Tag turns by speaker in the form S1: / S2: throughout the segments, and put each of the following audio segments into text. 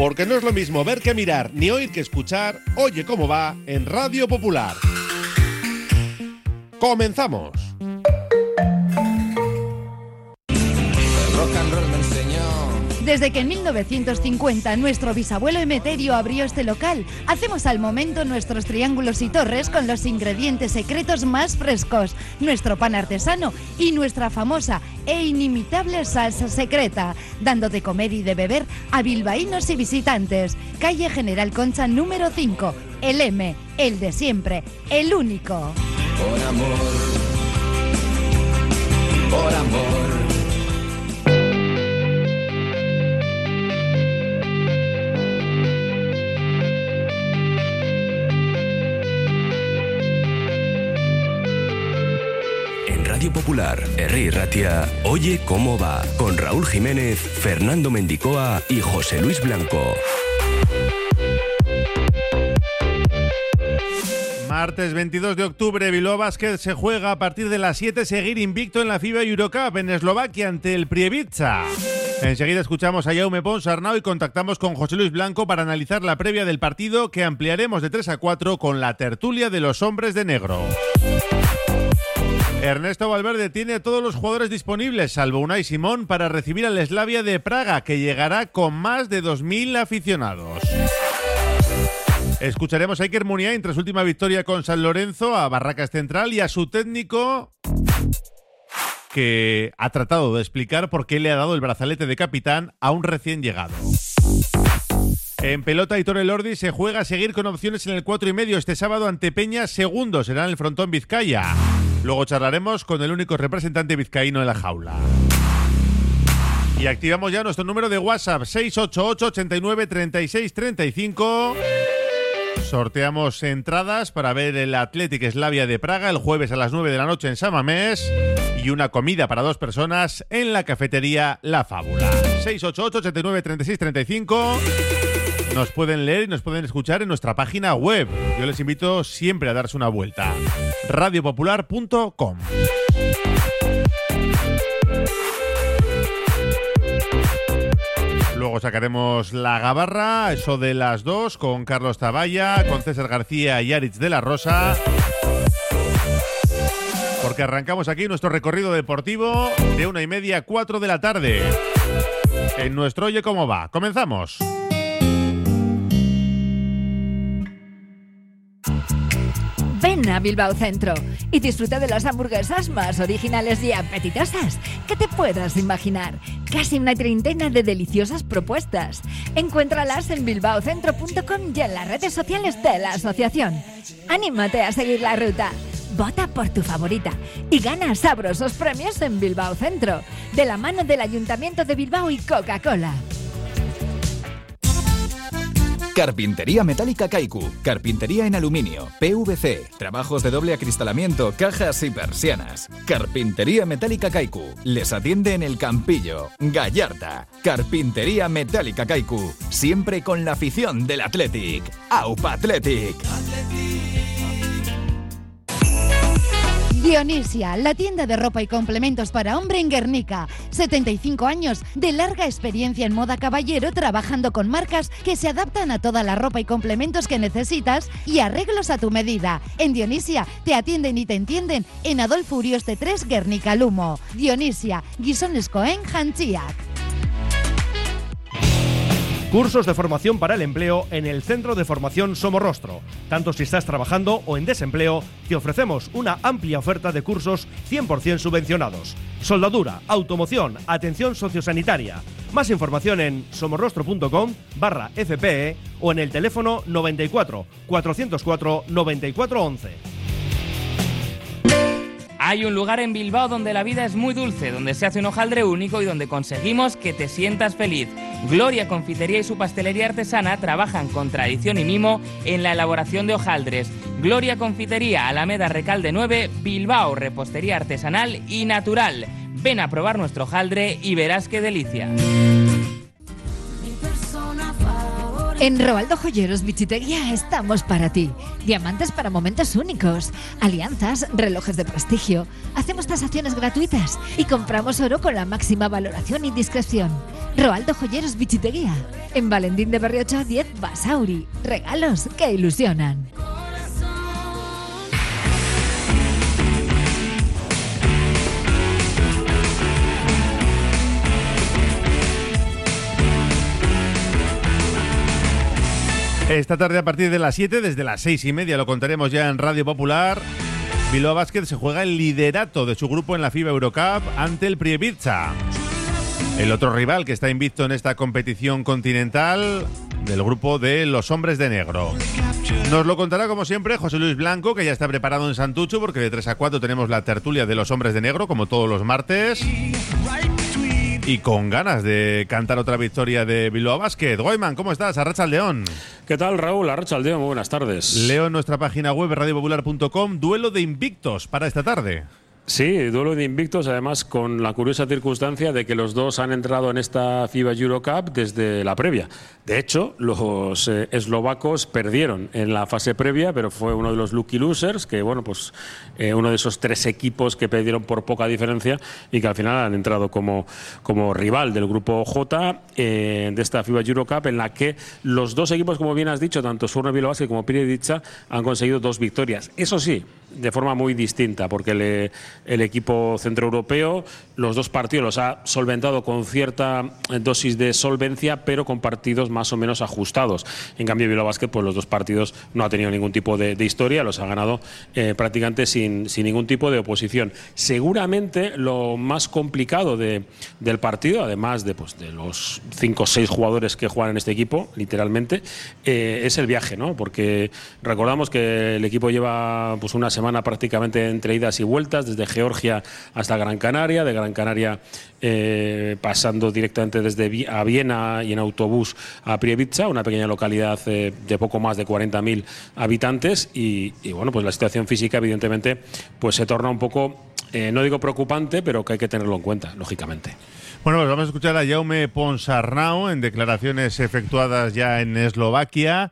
S1: Porque no es lo mismo ver que mirar, ni oír que escuchar. Oye cómo va en Radio Popular. ¡Comenzamos!
S2: Desde que en 1950 nuestro bisabuelo Emeterio abrió este local, hacemos al momento nuestros triángulos y torres con los ingredientes secretos más frescos, nuestro pan artesano y nuestra famosa e inimitable salsa secreta, dando de comer y de beber a bilbaínos y visitantes. Calle General Concha número 5, el M, el de siempre, el único.
S3: Por amor, por amor.
S4: Radio Popular, Herri Ratia, Oye cómo va, con Raúl Jiménez, Fernando Mendicoa y José Luis Blanco.
S5: Martes 22 de octubre, Bilbao Basket se juega a partir de las 7 seguir invicto en la FIBA Eurocup en Eslovaquia ante el Prievidza. Enseguida escuchamos a Jaume Ponsarnau y contactamos con José Luis Blanco para analizar la previa del partido que ampliaremos de 3 a 4 con la tertulia de los hombres de negro. Ernesto Valverde tiene a todos los jugadores disponibles, salvo Unai Simón, para recibir al Slavia de Praga, que llegará con más de 2.000 aficionados. Escucharemos a Iker Muniain tras última victoria con San Lorenzo, a Barracas Central y a su técnico, que ha tratado de explicar por qué le ha dado el brazalete de capitán a un recién llegado. En pelota, Aitor Elordi se juega a seguir con opciones en el 4,5 este sábado ante Peña. Segundo será en el frontón Vizcaya. Luego charlaremos con el único representante vizcaíno en la jaula. Y activamos ya nuestro número de WhatsApp, 688 89 36 35. Sorteamos entradas para ver el Athletic Slavia de Praga el jueves a las 9 de la noche en San Mamés y una comida para 2 personas en la cafetería La Fábula. 688 89 36 35. Nos pueden leer y nos pueden escuchar en nuestra página web. Yo les invito siempre a darse una vuelta. radiopopular.com. Luego sacaremos la gabarra, eso de las 2, con Carlos Taballa, con César García y Aritz de la Rosa. Porque arrancamos aquí nuestro recorrido deportivo de 1:30 a 4 de la tarde. En nuestro Oye cómo va. Comenzamos.
S2: Ven a Bilbao Centro y disfruta de las hamburguesas más originales y apetitosas que te puedas imaginar. Casi una treintena de deliciosas propuestas. Encuéntralas en bilbaocentro.com y en las redes sociales de la asociación. ¡Anímate a seguir la ruta! Vota por tu favorita y gana sabrosos premios en Bilbao Centro, de la mano del Ayuntamiento de Bilbao y Coca-Cola.
S6: Carpintería Metálica Kaiku. Carpintería en aluminio, PVC, trabajos de doble acristalamiento, cajas y persianas. Carpintería Metálica Kaiku. Les atiende en el Campillo, Gallarta. Carpintería Metálica Kaiku. Siempre con la afición del Athletic. ¡Aupa Athletic!
S2: Dionisia, la tienda de ropa y complementos para hombre en Guernica. 75 años de larga experiencia en moda caballero, trabajando con marcas que se adaptan a toda la ropa y complementos que necesitas y arreglos a tu medida. En Dionisia te atienden y te entienden en Adolfo Urioste 3, Guernica Lumo. Dionisia, Gizonezkoen Jantziak.
S7: Cursos de formación para el empleo en el Centro de Formación Somorrostro. Tanto si estás trabajando o en desempleo, te ofrecemos una amplia oferta de cursos 100% subvencionados. Soldadura, automoción, atención sociosanitaria. Más información en somorrostro.com/FPE o en el teléfono 94 404 9411.
S8: Hay un lugar en Bilbao donde la vida es muy dulce, donde se hace un hojaldre único y donde conseguimos que te sientas feliz. Gloria Confitería y su pastelería artesana trabajan con tradición y mimo en la elaboración de hojaldres. Gloria Confitería, Alameda Recalde 9, Bilbao, repostería artesanal y natural. Ven a probar nuestro hojaldre y verás qué delicia.
S2: En Roaldo Joyeros Bichitería estamos para ti. Diamantes para momentos únicos, alianzas, relojes de prestigio. Hacemos tasaciones gratuitas y compramos oro con la máxima valoración y discreción. Roaldo Joyeros Bichiteguía. En Valentín de Berriocha 10 Basauri. Regalos que ilusionan.
S5: Esta tarde a partir de las 7, desde las 6:30, lo contaremos ya en Radio Popular. Bilbao Basket se juega el liderato de su grupo en la FIBA Eurocup ante el Prievidza. El otro rival que está invicto en esta competición continental del grupo de los hombres de negro. Nos lo contará como siempre José Luis Blanco, que ya está preparado en Santucho, porque de 3 a 4 tenemos la tertulia de los hombres de negro, como todos los martes. Y con ganas de cantar otra victoria de Bilbao Basket. Guayman, ¿cómo estás? Arratsaldeón.
S9: ¿Qué tal, Raúl? Arratsaldeón, muy buenas tardes.
S5: Leo en nuestra página web radiopopular.com, duelo de invictos para esta tarde.
S9: Sí, duelo de invictos, además con la curiosa circunstancia de que los dos han entrado en esta FIBA Eurocup desde la previa. De hecho, los eslovacos perdieron en la fase previa, pero fue uno de los lucky losers, que bueno, pues uno de esos 3 equipos que perdieron por poca diferencia y que al final han entrado como rival del grupo J de esta FIBA Eurocup, en la que los dos equipos, como bien has dicho, tanto Suorno Bilbao Basket como Prievidza, han conseguido 2 victorias. Eso sí, de forma muy distinta, porque el equipo centroeuropeo los 2 partidos los ha solventado con cierta dosis de solvencia, pero con partidos más o menos ajustados. En cambio, Bilbao Basket, pues los 2 partidos no ha tenido ningún tipo de historia, los ha ganado prácticamente sin ningún tipo de oposición. Seguramente lo más complicado del partido, además de los 5 o 6 jugadores que juegan en este equipo, literalmente, es el viaje, ¿no? Porque recordamos que el equipo lleva pues una semana prácticamente entre idas y vueltas, desde Georgia hasta Gran Canaria, de Gran Canaria pasando directamente desde Viena y en autobús a Prievidza, una pequeña localidad de poco más de 40.000 habitantes y bueno, pues la situación física evidentemente pues se torna un poco, no digo preocupante, pero que hay que tenerlo en cuenta, lógicamente.
S5: Bueno, pues vamos a escuchar a Jaume Ponsarnau en declaraciones efectuadas ya en Eslovaquia,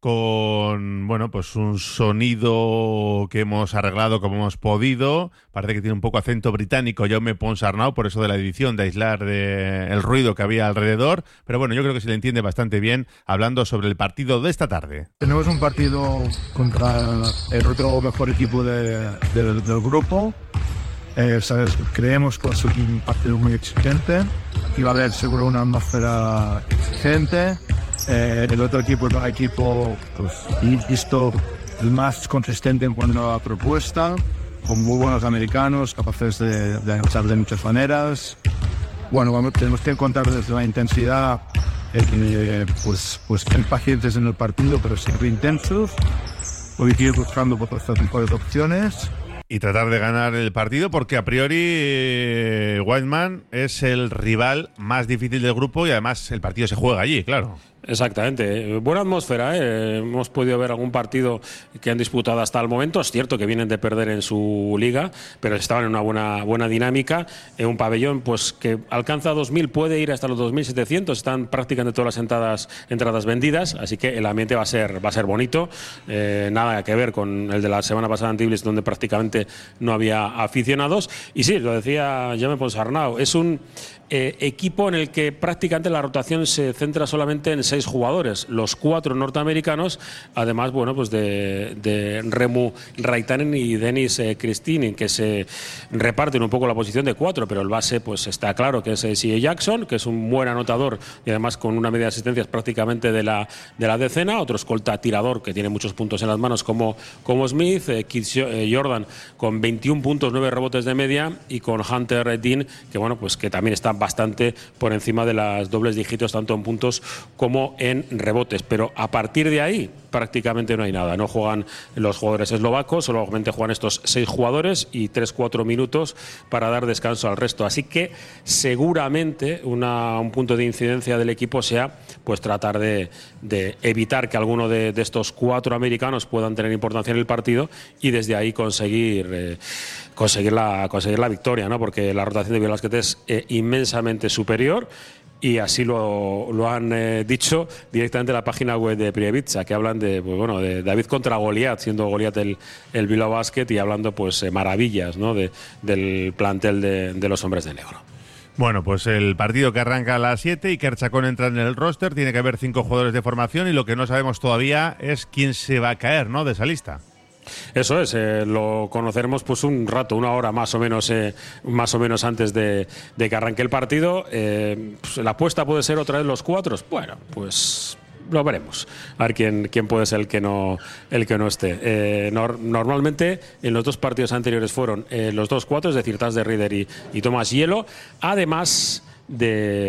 S5: con bueno, pues un sonido que hemos arreglado como hemos podido. Parece que tiene un poco acento británico Jaume Ponsarnau, por eso de la edición, de aislar el ruido que había alrededor. Pero bueno, yo creo que se le entiende bastante bien hablando sobre el partido de esta tarde.
S10: Tenemos un partido contra el otro mejor equipo del grupo. ¿Sabes? Creemos que es un partido muy exigente y va a haber seguro una atmósfera exigente. El otro equipo es un equipo, pues, visto el más consistente en cuanto a la propuesta, con muy buenos americanos, capaces de anotar de muchas maneras. Bueno, tenemos que contar desde la intensidad, pues ser pacientes en el partido, pero siempre intensos, porque ir buscando por otras mejores opciones.
S5: Y tratar de ganar el partido, porque a priori Whiteman es el rival más difícil del grupo y además el partido se juega allí, claro.
S9: Exactamente, buena atmósfera, hemos podido ver algún partido que han disputado hasta el momento. Es cierto que vienen de perder en su liga, pero estaban en una buena dinámica. Un pabellón pues que alcanza 2.000, puede ir hasta los 2.700, están prácticamente todas las entradas vendidas, así que el ambiente va a ser bonito. Nada que ver con el de la semana pasada en Tbilisi, donde prácticamente no había aficionados. Y sí, lo decía Jaume Ponsarnau, es un equipo en el que prácticamente la rotación se centra solamente en 6 jugadores, los 4 norteamericanos, además bueno, pues de Remu Raitanen y Denis Kristinin, que se reparten un poco la posición de 4, pero el base pues está claro que es C.J. Jackson, que es un buen anotador y además con una media de asistencias prácticamente de la decena. Otro escolta tirador que tiene muchos puntos en las manos como Smith, Kid Jordan con 21 puntos, 9 rebotes de media, y con Hunter Dean, que bueno, pues que también está bastante por encima de las dobles dígitos tanto en puntos como en rebotes, pero a partir de ahí prácticamente no hay nada. No juegan los jugadores eslovacos, solamente juegan estos 6 jugadores y 3-4 minutos para dar descanso al resto. Así que seguramente un punto de incidencia del equipo sea pues tratar de evitar que alguno de estos 4 americanos puedan tener importancia en el partido y desde ahí conseguir la victoria, ¿no? Porque la rotación de Bilbao Basket es inmensamente superior. Y así lo han dicho directamente en la página web de Prievidza, que hablan de David contra Goliat, siendo Goliat el Bilbao Basket, y hablando pues maravillas, ¿no? del plantel de los hombres de negro.
S5: Bueno, pues el partido que arranca a las 7 y Iker Chacón entra en el roster, tiene que haber 5 jugadores de formación y lo que no sabemos todavía es quién se va a caer, ¿no?, de esa lista.
S9: Eso es, lo conoceremos pues un rato, una hora más o menos antes de que arranque el partido. Pues la apuesta puede ser otra vez los 4. Bueno, pues lo veremos. A ver quién puede ser el que no esté. Normalmente en los 2 partidos anteriores fueron los 2 4, es decir, Taz de Rieder y Tomás Hielo, además de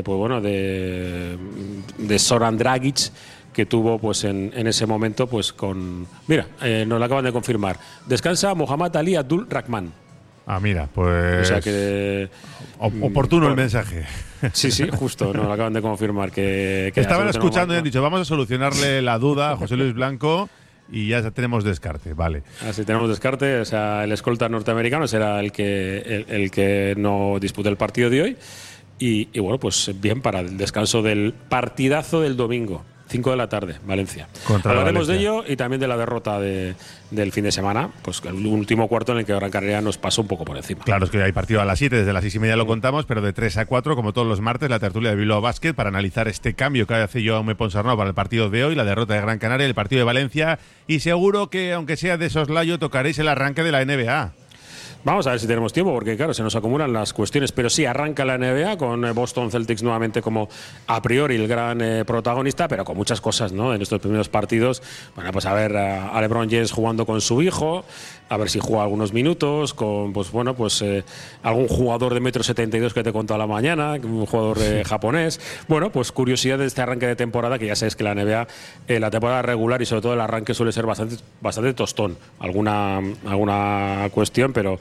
S9: Zoran Dragic, que tuvo pues en ese momento pues con... Mira, nos lo acaban de confirmar. Descansa Mohammad Ali Abdul Rahman.
S5: Ah, mira, pues...
S9: O sea que...
S5: Oportuno el mensaje.
S9: Sí, justo, nos lo acaban de confirmar. que
S5: Estaban escuchando y han dicho, vamos a solucionarle la duda a José Luis Blanco y ya tenemos descarte, vale.
S9: Así tenemos descarte, o sea, el escolta norteamericano será el que no dispute el partido de hoy. Y bueno, pues bien para el descanso del partidazo del domingo. 5 de la tarde, Valencia. Hablaremos de ello y también de la derrota del fin de semana, pues el último cuarto en el que Gran Canaria nos pasó un poco por encima.
S5: Claro, es que hay partido a las 7, desde las 6:30 lo contamos, pero de 3 a 4, como todos los martes, la tertulia de Bilbao Basket para analizar este cambio que hace Jaume Ponsarnau para el partido de hoy, la derrota de Gran Canaria, el partido de Valencia, y seguro que, aunque sea de soslayo, tocaréis el arranque de la NBA.
S9: Vamos a ver si tenemos tiempo, porque claro, se nos acumulan las cuestiones, pero sí, arranca la NBA con Boston Celtics nuevamente como a priori el gran protagonista, pero con muchas cosas, ¿no? En estos primeros partidos, bueno, pues a ver a LeBron James jugando con su hijo, a ver si juega algunos minutos, con algún jugador de 1,72 m que te he contado a la mañana, un jugador japonés. Bueno, pues curiosidad de este arranque de temporada, que ya sabes que la NBA, la temporada regular y sobre todo el arranque suele ser bastante tostón. Alguna cuestión, pero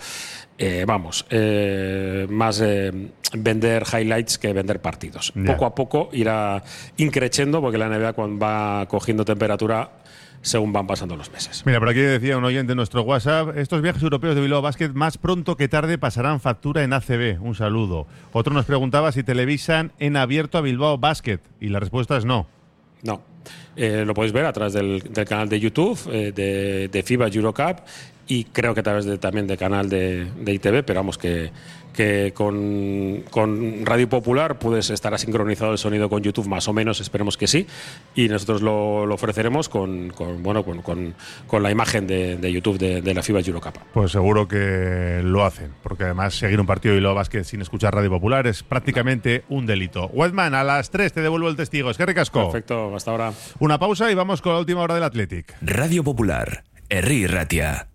S9: más vender highlights que vender partidos. Yeah. Poco a poco irá increciendo, porque la NBA va cogiendo temperatura según van pasando los meses.
S5: Mira, por aquí decía un oyente en nuestro WhatsApp, estos viajes europeos de Bilbao Basket más pronto que tarde pasarán factura en ACB. Un saludo. Otro nos preguntaba si televisan en abierto a Bilbao Basket y la respuesta es no.
S9: No. Lo podéis ver a través del canal de YouTube de FIBA Eurocup y creo que a través también del canal de ITV, pero vamos que con Radio Popular estará sincronizado el sonido con YouTube más o menos, esperemos que sí, y nosotros lo ofreceremos con la imagen de YouTube de la FIBA Eurocup.
S5: Pues seguro que lo hacen, porque además seguir un partido de Bilbao Basket sin escuchar Radio Popular es prácticamente un delito. Westman, a las 3 te devuelvo el testigo. Es que ricasco.
S9: Perfecto, hasta ahora.
S5: Una pausa y vamos con la última hora del Athletic.
S4: Radio Popular, Herri Ratia.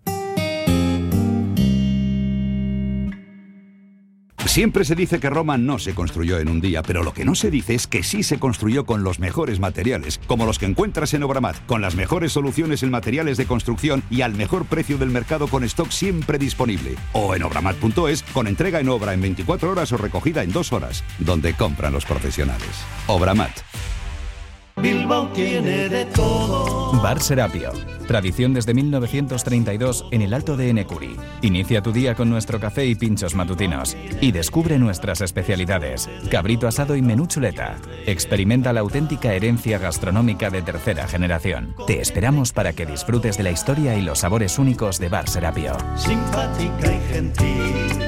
S11: Siempre se dice que Roma no se construyó en un día, pero lo que no se dice es que sí se construyó con los mejores materiales, como los que encuentras en Obramat, con las mejores soluciones en materiales de construcción y al mejor precio del mercado, con stock siempre disponible. O en obramat.es, con entrega en obra en 24 horas o recogida en 2 horas, donde compran los profesionales. Obramat.
S3: Bilbao tiene de todo.
S6: Bar Serapio. Tradición desde 1932 en el Alto de Enecuri. Inicia tu día con nuestro café y pinchos matutinos. Y descubre nuestras especialidades. Cabrito asado y menú chuleta. Experimenta la auténtica herencia gastronómica de tercera generación. Te esperamos para que disfrutes de la historia y los sabores únicos de Bar Serapio.
S3: Simpática y gentil.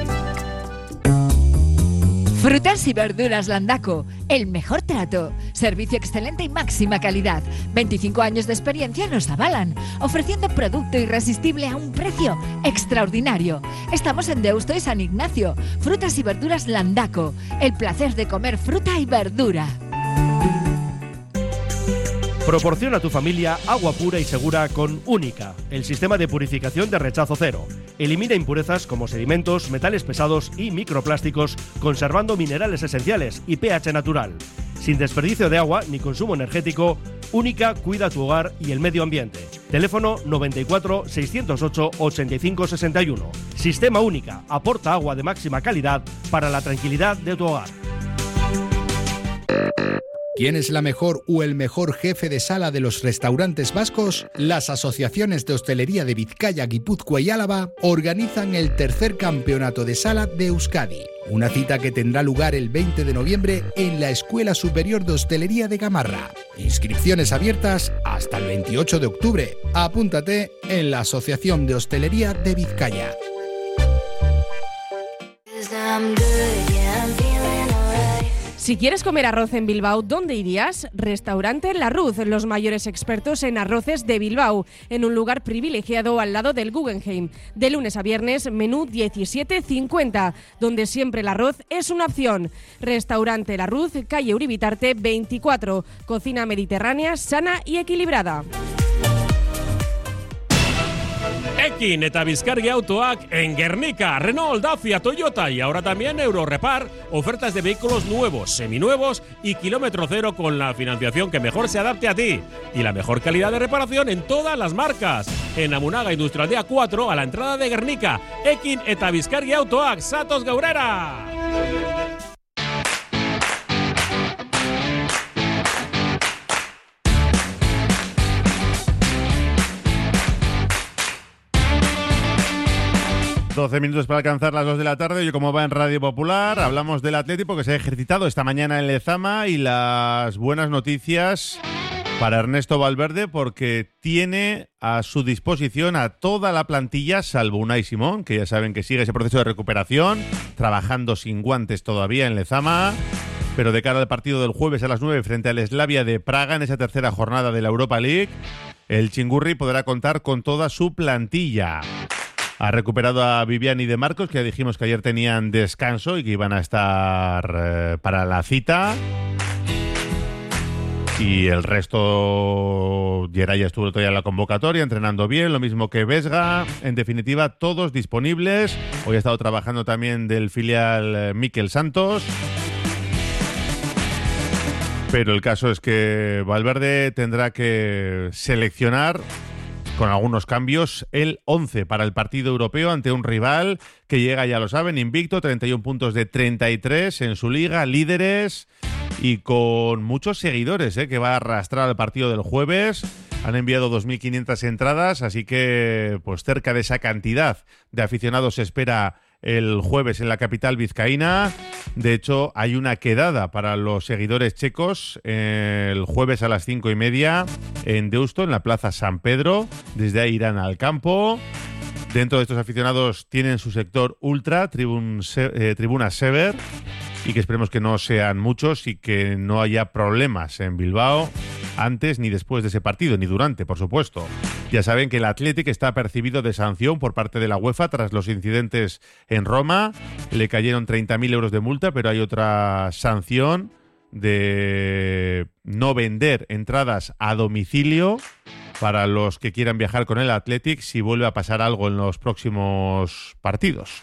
S2: Frutas y verduras Landaco, el mejor trato, servicio excelente y máxima calidad. 25 años de experiencia nos avalan, ofreciendo producto irresistible a un precio extraordinario. Estamos en Deusto y San Ignacio. Frutas y verduras Landaco, el placer de comer fruta y verdura.
S7: Proporciona a tu familia agua pura y segura con Única, el sistema de purificación de rechazo cero. Elimina impurezas como sedimentos, metales pesados y microplásticos, conservando minerales esenciales y pH natural. Sin desperdicio de agua ni consumo energético, Única cuida tu hogar y el medio ambiente. Teléfono 94 608 85 61. Sistema Única aporta agua de máxima calidad para la tranquilidad de tu hogar.
S12: ¿Quién es la mejor o el mejor jefe de sala de los restaurantes vascos? Las asociaciones de hostelería de Vizcaya, Guipúzcoa y Álava organizan el tercer campeonato de sala de Euskadi. Una cita que tendrá lugar el 20 de noviembre en la Escuela Superior de Hostelería de Gamarra. Inscripciones abiertas hasta el 28 de octubre. Apúntate en la Asociación de Hostelería de Vizcaya.
S13: Si quieres comer arroz en Bilbao, ¿dónde irías? Restaurante La Ruz, los mayores expertos en arroces de Bilbao, en un lugar privilegiado al lado del Guggenheim. De lunes a viernes, menú 17,50, donde siempre el arroz es una opción. Restaurante La Ruz, calle Uribitarte 24, cocina mediterránea, sana y equilibrada.
S14: Ekin eta Bizkargi Autoak en Guernica, Renault, Dacia, Toyota y ahora también Eurorepar. Ofertas de vehículos nuevos, seminuevos y kilómetro cero con la financiación que mejor se adapte a ti. Y la mejor calidad de reparación en todas las marcas. En Amunaga Industrialdea 4, a la entrada de Guernica. Ekin eta Bizkargi Autoak, Satos Gaurera.
S5: ...12 minutos para alcanzar las 2 de la tarde. Hoy, como va en Radio Popular, hablamos del Atlético que se ha ejercitado esta mañana en Lezama y las buenas noticias para Ernesto Valverde porque tiene a su disposición a toda la plantilla salvo Unai Simón, que ya saben que sigue ese proceso de recuperación, trabajando sin guantes todavía en Lezama, pero de cara al partido del jueves a las 9 frente al Slavia de Praga en esa tercera jornada de la Europa League, el Chingurri podrá contar con toda su plantilla. Ha recuperado a Viviani y De Marcos, que ya dijimos que ayer tenían descanso y que iban a estar para la cita. Y el resto, Geray ya estuvo todavía en la convocatoria, entrenando bien, lo mismo que Vesga. En definitiva, todos disponibles. Hoy ha estado trabajando también del filial Mikel Santos. Pero el caso es que Valverde tendrá que seleccionar con algunos cambios, el 11 para el partido europeo ante un rival que llega, ya lo saben, invicto, 31 puntos de 33 en su liga, líderes y con muchos seguidores, que va a arrastrar al partido del jueves. Han enviado 2.500 entradas, así que pues cerca de esa cantidad de aficionados se espera el jueves en la capital vizcaína. De hecho, hay una quedada para los seguidores checos el jueves a las 5:30 en Deusto, en la Plaza San Pedro. Desde ahí irán al campo. Dentro de estos aficionados tienen su sector ultra, Tribuna Sever, y que esperemos que no sean muchos y que no haya problemas en Bilbao antes ni después de ese partido, ni durante, por supuesto. Ya saben que el Athletic está percibido de sanción por parte de la UEFA tras los incidentes en Roma. Le cayeron 30.000 euros de multa, pero hay otra sanción de no vender entradas a domicilio para los que quieran viajar con el Athletic si vuelve a pasar algo en los próximos partidos.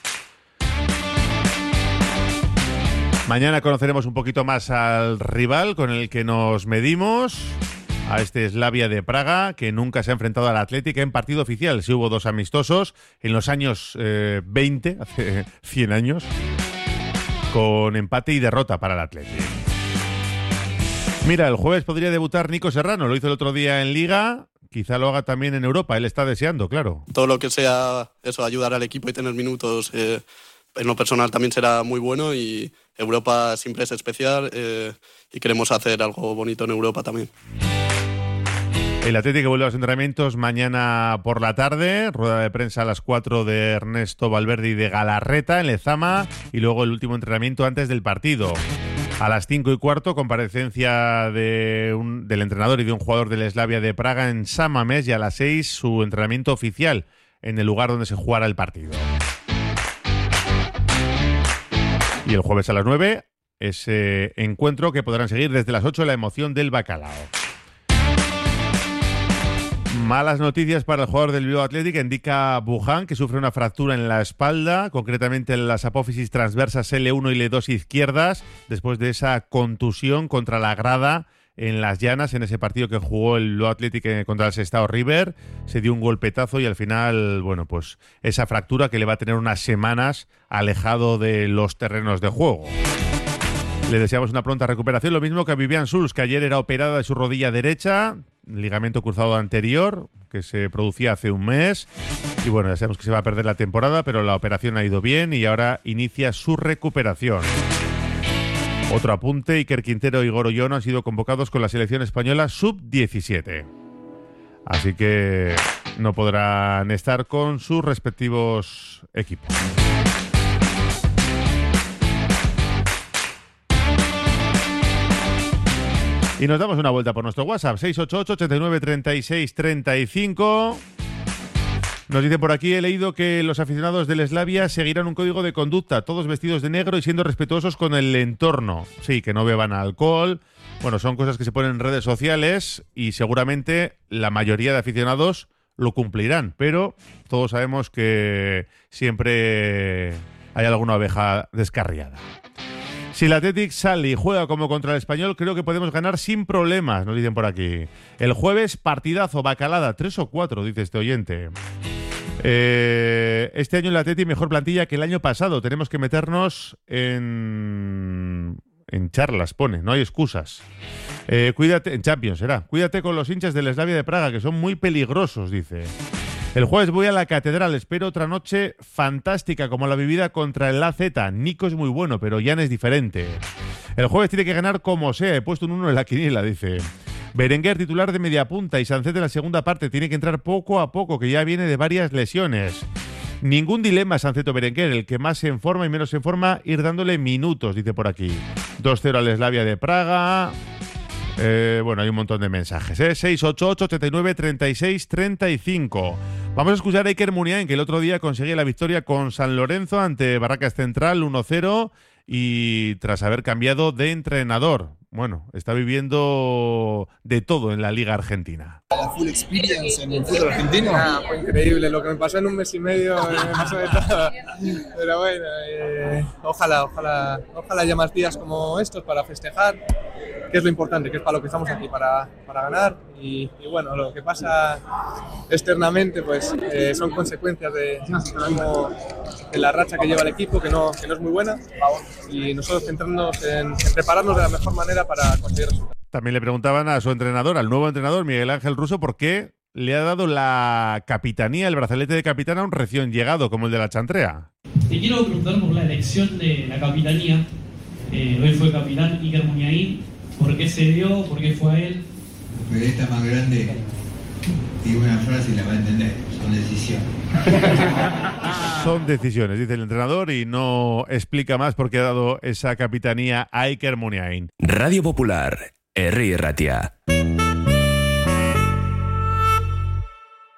S5: Mañana conoceremos un poquito más al rival con el que nos medimos, a este Slavia de Praga, que nunca se ha enfrentado al Athletic en partido oficial. Sí hubo 2 amistosos en los años 20, hace 100 años, con empate y derrota para el Athletic. Mira, el jueves podría debutar Nico Serrano, lo hizo el otro día en Liga, quizá lo haga también en Europa, él está deseando, claro.
S15: Todo lo que sea eso, ayudar al equipo y tener minutos, en lo personal también será muy bueno y Europa siempre es especial y queremos hacer algo bonito en Europa también.
S5: El Atlético vuelve a los entrenamientos mañana por la tarde, rueda de prensa a las 4 de Ernesto Valverde y de Galarreta en Lezama y luego el último entrenamiento antes del partido. A las 5:15, comparecencia del entrenador y de un jugador del Slavia de Praga en San Mamés y a las 6 su entrenamiento oficial en el lugar donde se jugará el partido. Y el jueves a las 9, ese encuentro que podrán seguir desde las 8, la emoción del bacalao. Malas noticias para el jugador del Bilbao Athletic. Indica Buján que sufre una fractura en la espalda, concretamente en las apófisis transversas L1 y L2 izquierdas, después de esa contusión contra la grada en Las Llanas, en ese partido que jugó el Bilbao Athletic contra el Sestao River. Se dio un golpetazo y al final, bueno, pues esa fractura que le va a tener unas semanas alejado de los terrenos de juego. Le deseamos una pronta recuperación, lo mismo que a Vivian Schulz, que ayer era operada de su rodilla derecha, ligamento cruzado anterior, que se producía hace un mes. Y bueno, ya sabemos que se va a perder la temporada, pero la operación ha ido bien y ahora inicia su recuperación. Otro apunte, Iker Quintero y Igor Oyono han sido convocados con la selección española sub-17. Así que no podrán estar con sus respectivos equipos. Y nos damos una vuelta por nuestro WhatsApp, 688 89 36 35. Nos dice por aquí, he leído que los aficionados del Slavia seguirán un código de conducta, todos vestidos de negro y siendo respetuosos con el entorno. Sí, que no beban alcohol. Bueno, son cosas que se ponen en redes sociales y seguramente la mayoría de aficionados lo cumplirán, pero todos sabemos que siempre hay alguna oveja descarriada. Si el Athletic sale y juega como contra el Español, creo que podemos ganar sin problemas, nos dicen por aquí. El jueves, partidazo, bacalada, 3 o 4, dice este oyente. Este año el Athletic mejor plantilla que el año pasado. Tenemos que meternos en charlas, pone, no hay excusas. Cuídate, en Champions será. Cuídate con los hinchas del Slavia de Praga, que son muy peligrosos, dice. El jueves voy a la Catedral, espero otra noche fantástica como la vivida contra el AZ. Nico es muy bueno, pero Jan es diferente. El jueves tiene que ganar como sea, he puesto un 1 en la quiniela, dice. Berenguer titular de media punta y Sancet en la segunda parte, tiene que entrar poco a poco, que ya viene de varias lesiones. Ningún dilema Sancet o Berenguer, el que más se informa y menos se informa, ir dándole minutos, dice por aquí. 2-0 al Slavia de Praga. Bueno, hay un montón de mensajes, 688 89 36 35. Vamos a escuchar a Iker Muniain, que el otro día conseguía la victoria con San Lorenzo ante Barracas Central 1-0 y tras haber cambiado de entrenador. Bueno, está viviendo de todo en la Liga Argentina.
S16: La full experience en el fútbol argentino. Fue increíble, lo que me pasó en un mes y medio me pasó de todo. Pero bueno, ojalá haya más días como estos para festejar, que es lo importante, que es para lo que estamos aquí, para ganar. Y bueno, lo que pasa externamente pues son consecuencias de la racha que lleva el equipo, que no es muy buena, y nosotros centrándonos en prepararnos de la mejor manera para conseguir resultados.
S5: También le preguntaban a su entrenador, al nuevo entrenador, Miguel Ángel Russo, por qué le ha dado la capitanía, el brazalete de capitán a un recién llegado como el de la Chantrea.
S17: Te quiero preguntar por la elección de la capitanía. Hoy fue capitán Iker Muniain. ¿Por qué se dio? ¿Por qué fue a él?
S18: El periodista más grande digo una frase y la va a entender. Son decisiones.
S5: Son decisiones, dice el entrenador, y no explica más por qué ha dado esa capitanía a Iker Muniain.
S4: Radio Popular, Herri Ratia.